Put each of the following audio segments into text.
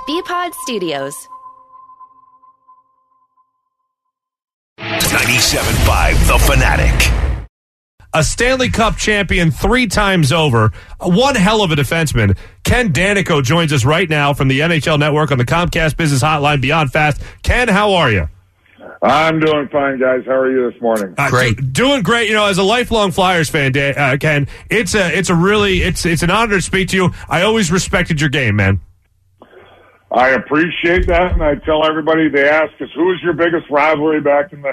BPod Studios. 97.5 The Fanatic. A Stanley Cup champion 3 times over, one hell of a defenseman. Ken Daneyko joins us right now from the NHL Network on the Comcast Business Hotline Beyond Fast. Ken, how are you? I'm doing fine, guys. How are you this morning? Great, doing great. You know, as a lifelong Flyers fan, Ken, it's an honor to speak to you. I always respected your game, man. I appreciate that, and I tell everybody, they ask us, who was your biggest rivalry back in the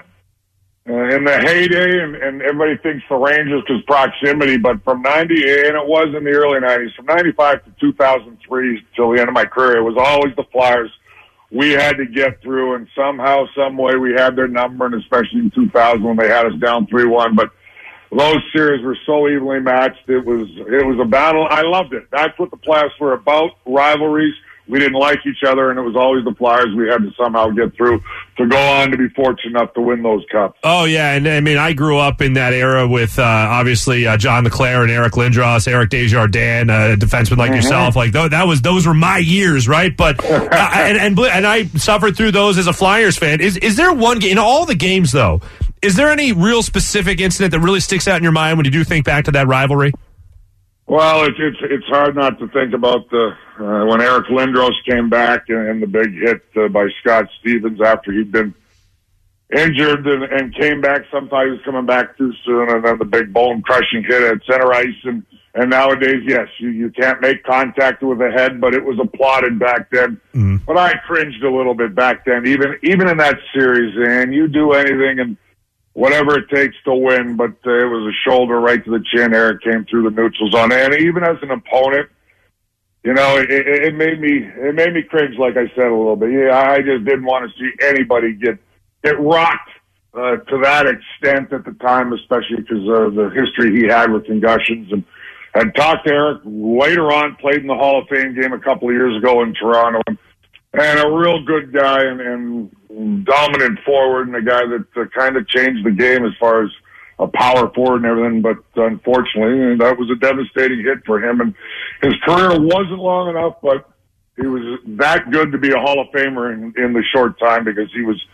heyday, and everybody thinks the Rangers because proximity, but from 98, and it was in the early 90s, from 95 to 2003 till the end of my career, it was always the Flyers we had to get through, and somehow, some way, we had their number, and especially in 2000 when they had us down 3-1, but those series were so evenly matched. It was a battle. I loved it. That's what the playoffs were about, rivalries. We didn't like each other, and it was always the Flyers we had to somehow get through to go on to be fortunate enough to win those cups. Oh, yeah, and I mean, I grew up in that era with, obviously, John LeClair and Eric Lindros, Eric Desjardins, a defenseman like yourself. Like, those were my years, right? But, and I suffered through those as a Flyers fan. Is there one game, in all the games, though, is there any real specific incident that really sticks out in your mind when you do think back to that rivalry? Well, it's hard not to think about when Eric Lindros came back and the big hit by Scott Stevens after he'd been injured and came back. Sometimes he was coming back too soon, and then the big bone-crushing hit at center ice. And nowadays, yes, you can't make contact with the head, but it was applauded back then. But I cringed a little bit back then, even in that series. And you do anything and whatever it takes to win, but it was a shoulder right to the chin. Eric came through the neutral zone, and even as an opponent, you know, it made me cringe, like I said, a little bit. Yeah, I just didn't want to see anybody get rocked to that extent at the time, especially because of the history he had with concussions. And talked to Eric later on, played in the Hall of Fame game a couple of years ago in Toronto, and a real good guy and dominant forward, and a guy that kind of changed the game as far as a power forward and everything. But unfortunately, that was a devastating hit for him. And his career wasn't long enough, but he was that good to be a Hall of Famer in the short time because he was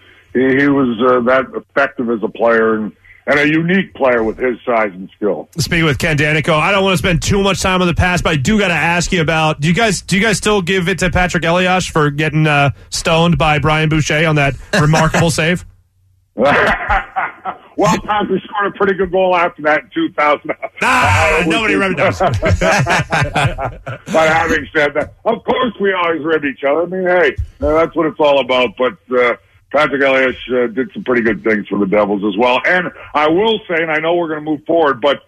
that effective as a player and a unique player with his size and skill. Speaking with Ken Daneyko, I don't want to spend too much time on the past, but I do got to ask you about, do you guys still give it to Patrick Elias for getting stoned by Brian Boucher on that remarkable save? Well, Patrick scored a pretty good goal after that in 2000. Nobody remembers. But having said that, of course we always rib each other. I mean, hey, that's what it's all about. But Patrick Elias did some pretty good things for the Devils as well. And I will say, and I know we're going to move forward, but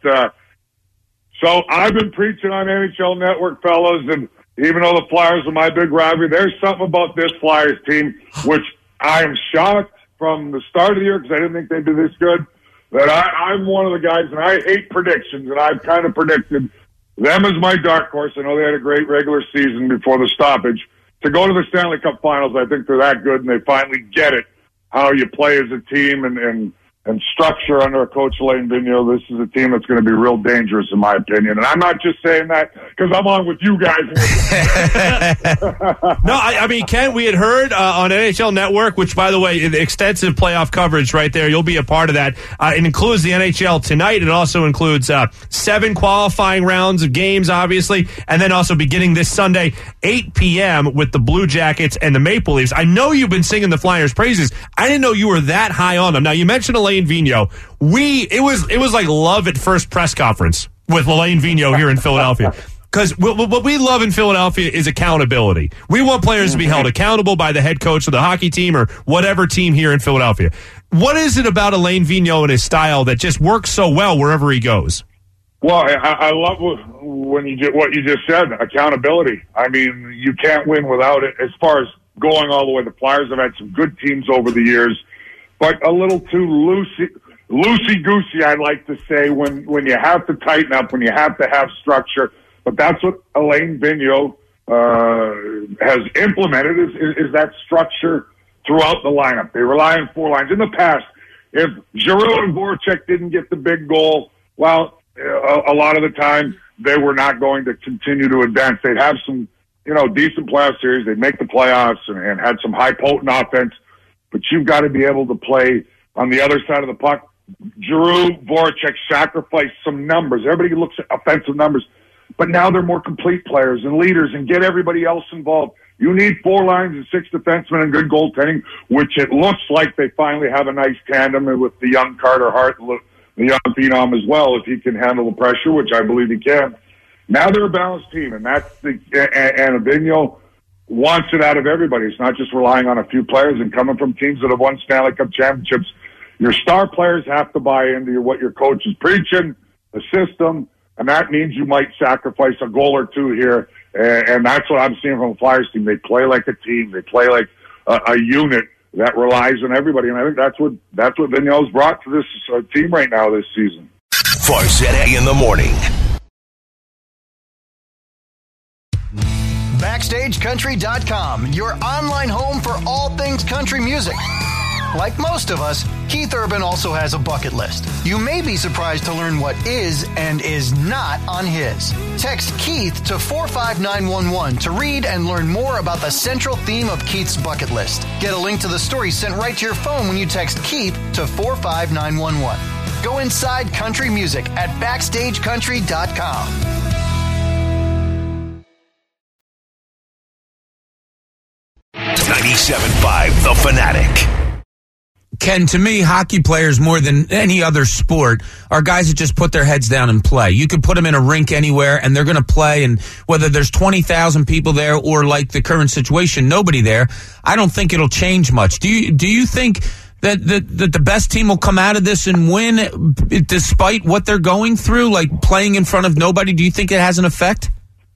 so I've been preaching on NHL Network, fellas, and even though the Flyers are my big rivalry, there's something about this Flyers team which I am shocked from the start of the year because I didn't think they'd be this good, that I'm one of the guys, and I hate predictions, and I've kind of predicted them as my dark horse. I know they had a great regular season before the stoppage. To go to the Stanley Cup Finals, I think they're that good, and they finally get it, how you play as a team and structure under a coach, Alain Vigneault. This is a team that's going to be real dangerous, in my opinion. And I'm not just saying that because I'm on with you guys. No, I mean, Ken, we had heard on NHL Network, which, by the way, extensive playoff coverage right there. You'll be a part of that. It includes the NHL tonight. It also includes 7 qualifying rounds of games, obviously, and then also beginning this Sunday, 8 p.m. with the Blue Jackets and the Maple Leafs. I know you've been singing the Flyers' praises. I didn't know you were that high on them. Now, you mentioned Alain Vigneault. It was like love at first press conference with Alain Vigneault here in Philadelphia. Because what we love in Philadelphia is accountability. We want players to be held accountable by the head coach of the hockey team or whatever team here in Philadelphia. What is it about Alain Vigneault and his style that just works so well wherever he goes? Well, I love when you get what you just said, accountability. I mean, you can't win without it. As far as going all the way, the Flyers have had some good teams over the years, but a little too loosey-goosey, I'd like to say, when you have to tighten up, when you have to have structure. But that's what Alain Vigneault has implemented is that structure throughout the lineup. They rely on 4 lines. In the past, if Giroux and Voracek didn't get the big goal, well, a lot of the time they were not going to continue to advance. They'd have some decent playoff series. They make the playoffs and had some high potent offense, but you've got to be able to play on the other side of the puck. Giroux, Voracek sacrificed some numbers. Everybody looks at offensive numbers, but now they're more complete players and leaders and get everybody else involved. You need 4 lines and 6 defensemen and good goaltending, which it looks like they finally have a nice tandem with the young Carter Hart, the young phenom as well, if he can handle the pressure, which I believe he can. Now they're a balanced team, and and Vigneault wants it out of everybody. It's not just relying on a few players and coming from teams that have won Stanley Cup championships. Your star players have to buy into what your coach is preaching, the system, and that means you might sacrifice a goal or two here. And that's what I'm seeing from the Flyers team. They play like a team. They play like a unit that relies on everybody. And I think that's what Vigneault's brought to this team right now this season. Farzetta in the morning. BackstageCountry.com, your online home for all things country music. Like most of us, Keith Urban also has a bucket list. You may be surprised to learn what is and is not on his. Text Keith to 45911 to read and learn more about the central theme of Keith's bucket list. Get a link to the story sent right to your phone when you text Keith to 45911. Go inside country music at BackstageCountry.com. .97.5 The Fanatic. Ken, to me, hockey players more than any other sport are guys that just put their heads down and play. You could put them in a rink anywhere, and they're going to play, and whether there's 20,000 people there or like the current situation, nobody there, I don't think it'll change much. Do you think that the best team will come out of this and win despite what they're going through, like playing in front of nobody? Do you think it has an effect?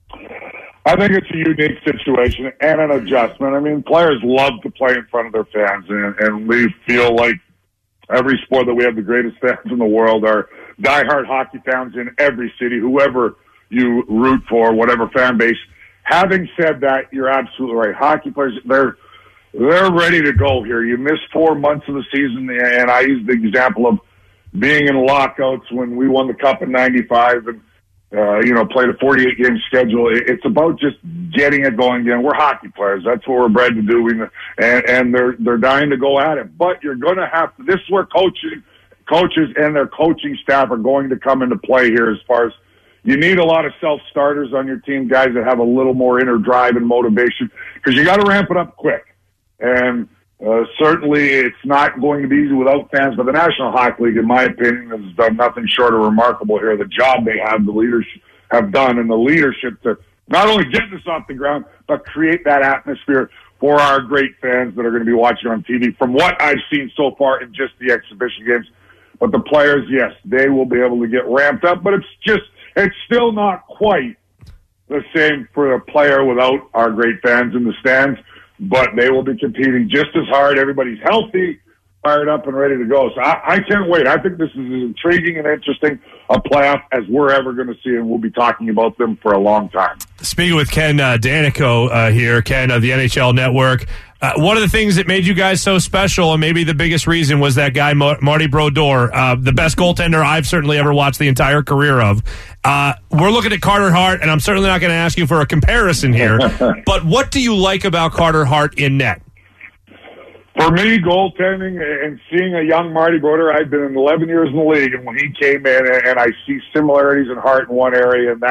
I think it's a unique situation and an adjustment. I mean, players love to play in front of their fans, and we feel like every sport that we have the greatest fans in the world are diehard hockey fans in every city, whoever you root for, whatever fan base. Having said that, you're absolutely right. Hockey players, they're ready to go here. You miss 4 months of the season, and I use the example of being in lockouts when we won the Cup in '95 and played a 48-game schedule. It's about just getting it going again. We're hockey players. That's what we're bred to do. And they're dying to go at it. But you're going to have to. This is where coaches and their coaching staff are going to come into play here. As far as you need a lot of self-starters on your team, guys that have a little more inner drive and motivation, because you got to ramp it up quick. And certainly it's not going to be easy without fans, but the National Hockey League, in my opinion, has done nothing short of remarkable here. The job they have, the leaders have done, and the leadership to not only get this off the ground, but create that atmosphere for our great fans that are going to be watching on TV. From what I've seen so far in just the exhibition games, but the players, yes, they will be able to get ramped up, but it's still not quite the same for a player without our great fans in the stands. But they will be competing just as hard. Everybody's healthy, fired up, and ready to go. So I can't wait. I think this is as intriguing and interesting a playoff as we're ever going to see, and we'll be talking about them for a long time. Speaking with Ken Daneyko here, Ken of the NHL Network, one of the things that made you guys so special, and maybe the biggest reason, was that guy Marty Brodeur, the best goaltender I've certainly ever watched the entire career of. We're looking at Carter Hart, and I'm certainly not going to ask you for a comparison here, but what do you like about Carter Hart in net? For me, goaltending and seeing a young Marty Brodeur, I've been in 11 years in the league, and when he came in, and I see similarities in Hart in one area, and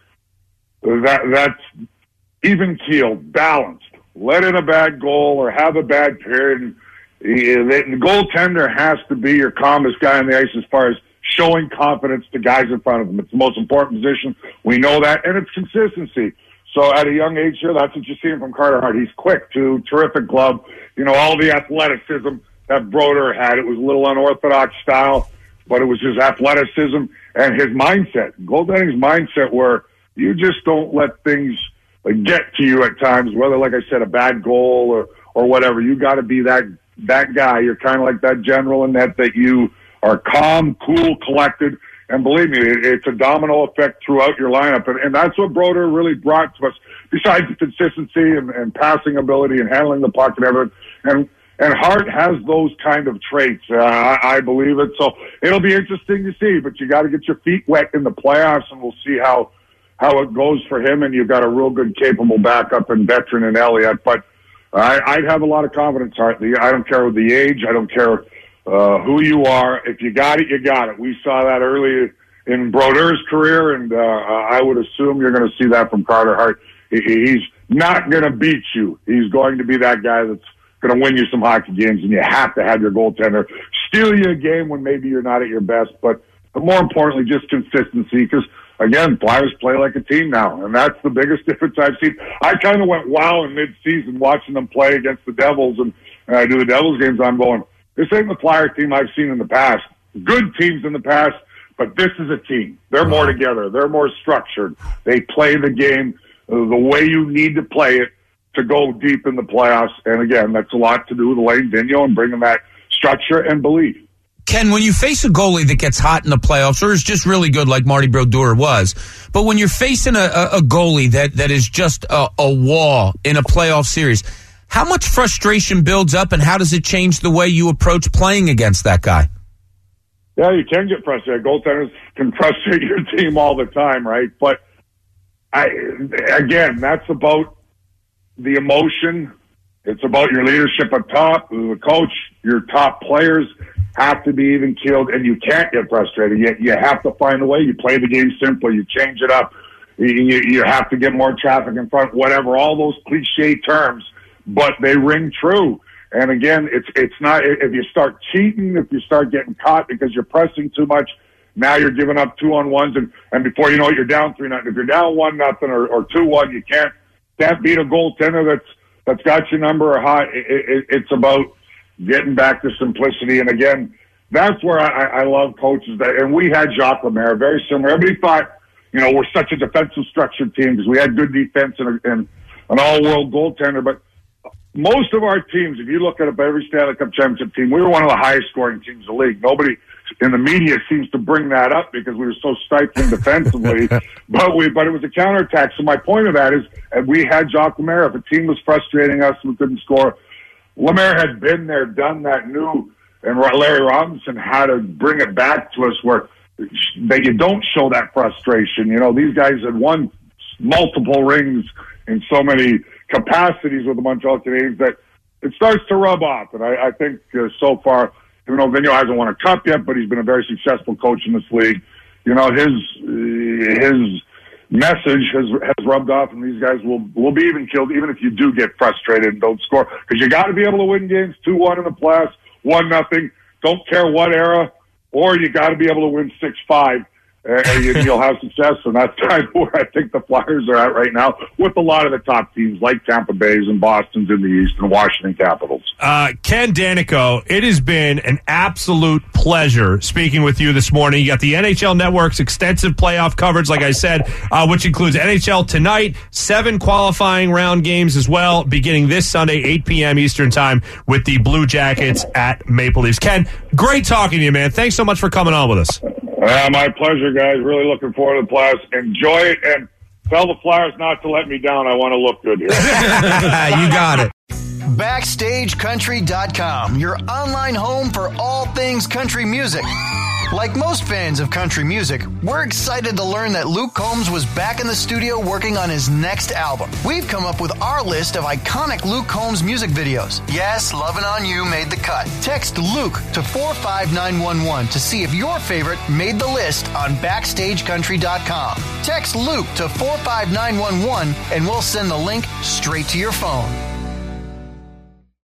that's even-keeled, balanced. Let in a bad goal or have a bad period. The goaltender has to be your calmest guy on the ice as far as showing confidence to guys in front of him. It's the most important position. We know that, and it's consistency. So at a young age here, that's what you're seeing from Carter Hart. He's quick, too, terrific glove. All the athleticism that Brodeur had. It was a little unorthodox style, but it was his athleticism and his mindset. Goaltending's mindset where you just don't let things get to you at times, whether, like I said, a bad goal or whatever. You got to be that guy. You're kind of like that general in that you are calm, cool, collected. And believe me, it's a domino effect throughout your lineup. And that's what Brodeur really brought to us, besides the consistency and passing ability and handling the puck and everything. And Hart has those kind of traits. I believe it. So it'll be interesting to see, but you got to get your feet wet in the playoffs, and we'll see how how it goes for him, and you've got a real good, capable backup and veteran in Elliott. But I'd have a lot of confidence, Hartley. I don't care the age. I don't care who you are. If you got it, you got it. We saw that early in Brodeur's career, and I would assume you're going to see that from Carter Hart. He's not going to beat you. He's going to be that guy that's going to win you some hockey games, and you have to have your goaltender steal you a game when maybe you're not at your best. But more importantly, just consistency, because, again, Flyers play like a team now, and that's the biggest difference I've seen. I kind of went wow in mid-season watching them play against the Devils, and I do the Devils games, I'm going, this ain't the Flyer team I've seen in the past. Good teams in the past, but this is a team. They're more together. They're more structured. They play the game the way you need to play it to go deep in the playoffs. And again, that's a lot to do with Alain Vigneault and bringing that structure and belief. Ken, when you face a goalie that gets hot in the playoffs or is just really good like Marty Brodeur was, but when you're facing a goalie that is just a wall in a playoff series, how much frustration builds up and how does it change the way you approach playing against that guy? Yeah, you can get frustrated. Goaltenders can frustrate your team all the time, right? But again, that's about the emotion. It's about your leadership up top. The coach, your top players have to be even keeled, and you can't get frustrated. You have to find a way. You play the game simple. You change it up. You have to get more traffic in front, whatever, all those cliche terms, but they ring true. And again, it's not, if you start cheating, if you start getting caught because you're pressing too much, now you're giving up 2-on-1s, and before you know it, you're down 3-0. If you're down 1-0 or 2-1, you can't beat a goaltender that's got your number or hot. It's about getting back to simplicity. And again, that's where I love coaches and we had Jacques Lemaire, very similar. Everybody thought, we're such a defensive structured team because we had good defense and an all-world goaltender. But most of our teams, if you look at every Stanley Cup championship team, we were one of the highest scoring teams in the league. Nobody in the media seems to bring that up because we were so stifling defensively, but it was a counterattack. So my point of that is, we had Jacques Lemaire. If a team was frustrating us and we couldn't score, Lemaire had been there, done that, knew, and Larry Robinson had to bring it back to us where that you don't show that frustration. These guys had won multiple rings in so many capacities with the Montreal Canadiens that it starts to rub off. And I think so far, even though Vigneault hasn't won a cup yet, but he's been a very successful coach in this league. His message has rubbed off, and these guys will be even killed, even if you do get frustrated and don't score. Because you got to be able to win games 2-1 in the playoffs, 1-0. Don't care what era, or you got to be able to win 6-5. And you'll have success, and that's kind of where I think the Flyers are at right now with a lot of the top teams like Tampa Bay's and Boston's in the East and Washington Capitals. Ken Daneyko, it has been an absolute pleasure speaking with you this morning. You got the NHL Network's extensive playoff coverage, like I said, which includes NHL tonight, 7 qualifying round games as well, beginning this Sunday, 8 p.m. Eastern Time with the Blue Jackets at Maple Leafs. Ken, great talking to you, man. Thanks so much for coming on with us. My pleasure, guys. Really looking forward to the playoffs. Enjoy it, and tell the Flyers not to let me down. I want to look good here. You got it. BackstageCountry.com, your online home for all things country music. Like most fans of country music, we're excited to learn that Luke Combs was back in the studio working on his next album. We've come up with our list of iconic Luke Combs music videos. Yes, Lovin' On You made the cut. Text Luke to 45911 to see if your favorite made the list on BackstageCountry.com. Text Luke to 45911 and we'll send the link straight to your phone.